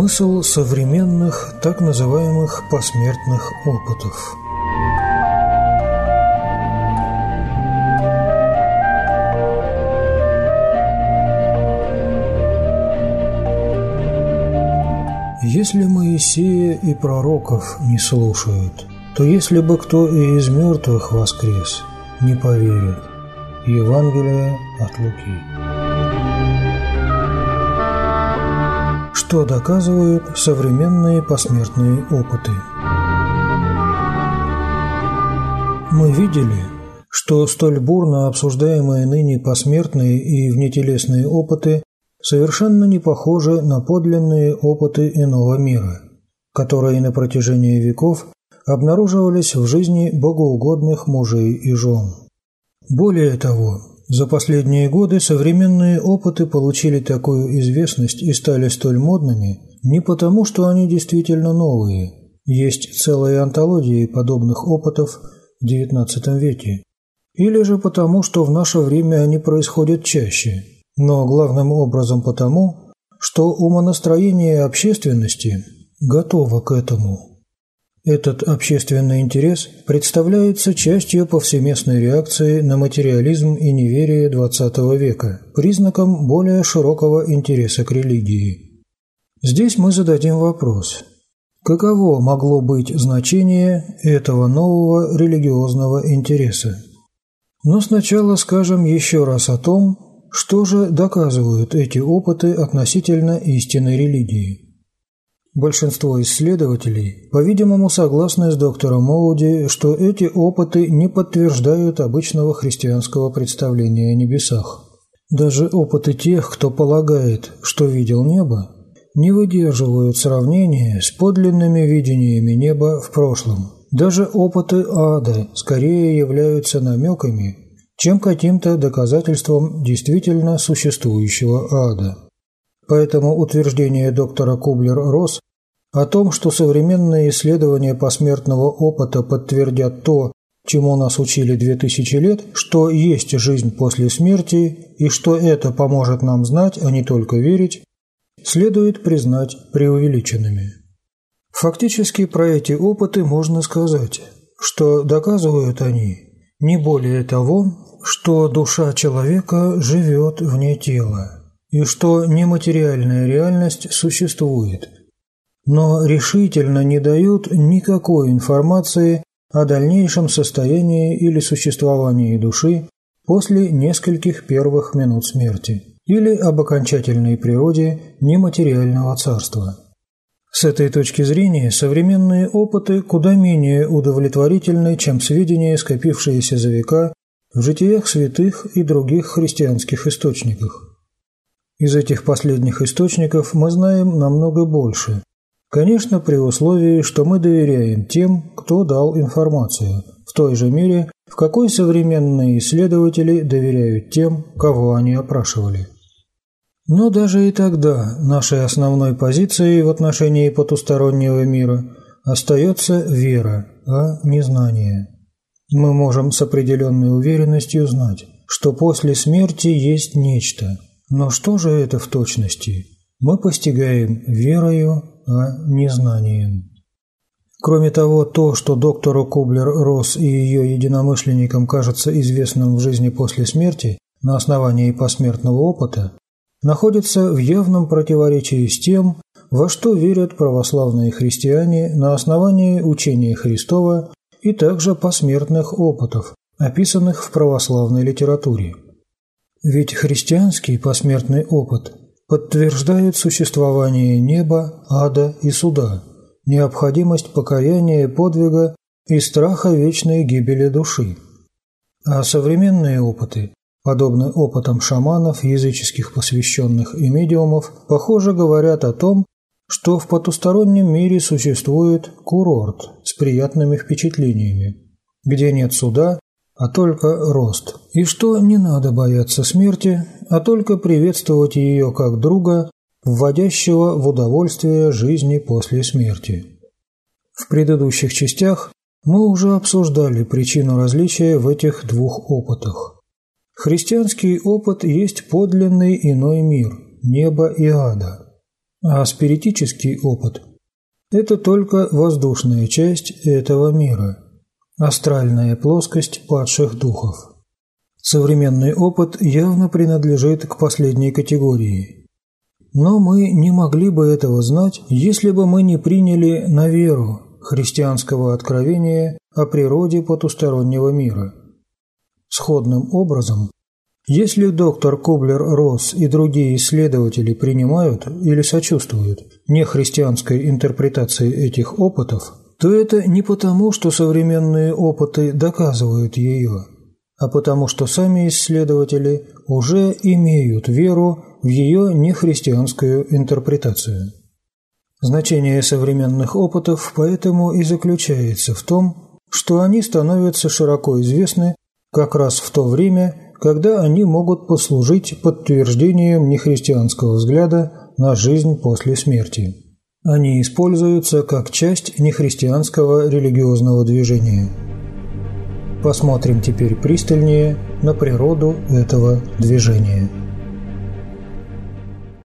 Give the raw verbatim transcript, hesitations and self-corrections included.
Смысл современных так называемых посмертных опытов. Если Моисея и пророков не слушают, то если бы кто и из мертвых воскрес, не поверят. Евангелие от Луки. Что доказывают современные посмертные опыты? Мы видели, что столь бурно обсуждаемые ныне посмертные и внетелесные опыты совершенно не похожи на подлинные опыты иного мира, которые на протяжении веков обнаруживались в жизни богоугодных мужей и жен. Более того, за последние годы современные опыты получили такую известность и стали столь модными не потому, что они действительно новые. Есть целые антологии подобных опытов в девятнадцатом веке. Или же потому, что в наше время они происходят чаще, но главным образом потому, что умонастроение общественности готово к этому. Этот общественный интерес представляется частью повсеместной реакции на материализм и неверие двадцатого века, признаком более широкого интереса к религии. Здесь мы зададим вопрос: каково могло быть значение этого нового религиозного интереса? Но сначала скажем еще раз о том, что же доказывают эти опыты относительно истинной религии. Большинство исследователей, по-видимому, согласны с доктором Моуди, что эти опыты не подтверждают обычного христианского представления о небесах. Даже опыты тех, кто полагает, что видел небо, не выдерживают сравнения с подлинными видениями неба в прошлом. Даже опыты ада скорее являются намеками, чем каким-то доказательством действительно существующего ада. Поэтому утверждение доктора Кублер-Росс о том, что современные исследования посмертного опыта подтвердят то, чему нас учили две тысячи лет, что есть жизнь после смерти и что это поможет нам знать, а не только верить, следует признать преувеличенными. Фактически про эти опыты можно сказать, что доказывают они не более того, что душа человека живет вне тела, и что нематериальная реальность существует, но решительно не дают никакой информации о дальнейшем состоянии или существовании души после нескольких первых минут смерти или об окончательной природе нематериального царства. С этой точки зрения современные опыты куда менее удовлетворительны, чем сведения, скопившиеся за века в житиях святых и других христианских источниках. Из этих последних источников мы знаем намного больше. Конечно, при условии, что мы доверяем тем, кто дал информацию, в той же мере, в какой современные исследователи доверяют тем, кого они опрашивали. Но даже и тогда нашей основной позицией в отношении потустороннего мира остается вера, а не знание. Мы можем с определенной уверенностью знать, что после смерти есть нечто. Но что же это в точности? Мы постигаем верою, а не знанием. Кроме того, то, что доктору Кублер-Росс и ее единомышленникам кажется известным в жизни после смерти на основании посмертного опыта, находится в явном противоречии с тем, во что верят православные христиане на основании учения Христова и также посмертных опытов, описанных в православной литературе. Ведь христианский посмертный опыт подтверждает существование неба, ада и суда, необходимость покаяния, подвига и страха вечной гибели души. А современные опыты, подобные опытам шаманов, языческих посвященных и медиумов, похоже говорят о том, что в потустороннем мире существует курорт с приятными впечатлениями, где нет суда, а только рост, и что не надо бояться смерти, а только приветствовать ее как друга, вводящего в удовольствие жизни после смерти. В предыдущих частях мы уже обсуждали причину различия в этих двух опытах. Христианский опыт есть подлинный иной мир, небо и ада. А спиритический опыт – это только воздушная часть этого мира, астральная плоскость падших духов. Современный опыт явно принадлежит к последней категории. Но мы не могли бы этого знать, если бы мы не приняли на веру христианского откровения о природе потустороннего мира. Сходным образом, если доктор Кублер-Росс и другие исследователи принимают или сочувствуют нехристианской интерпретации этих опытов, то это не потому, что современные опыты доказывают ее, а потому что сами исследователи уже имеют веру в ее нехристианскую интерпретацию. Значение современных опытов поэтому и заключается в том, что они становятся широко известны как раз в то время, когда они могут послужить подтверждением нехристианского взгляда на жизнь после смерти. Они используются как часть нехристианского религиозного движения. Посмотрим теперь пристальнее на природу этого движения.